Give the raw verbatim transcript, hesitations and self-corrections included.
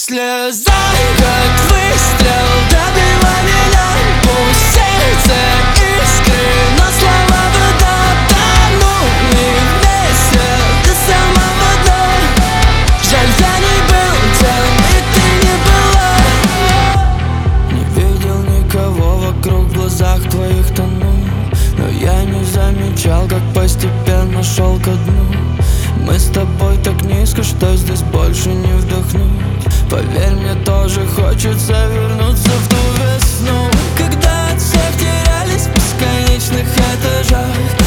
Слеза, как выстрел, добила меня. Пусть сердце искры, но слова вода. Тонули вместе до самого дна. Жаль, я не был тем, и ты не была. Не видел никого вокруг, в глазах твоих тонул, но я не замечал, как постепенно шел ко дну. Мы с тобой так низко, что здесь больше не вдохнуть. Поверь, мне тоже хочется вернуться в ту весну, когда от всех терялись в бесконечных этажах.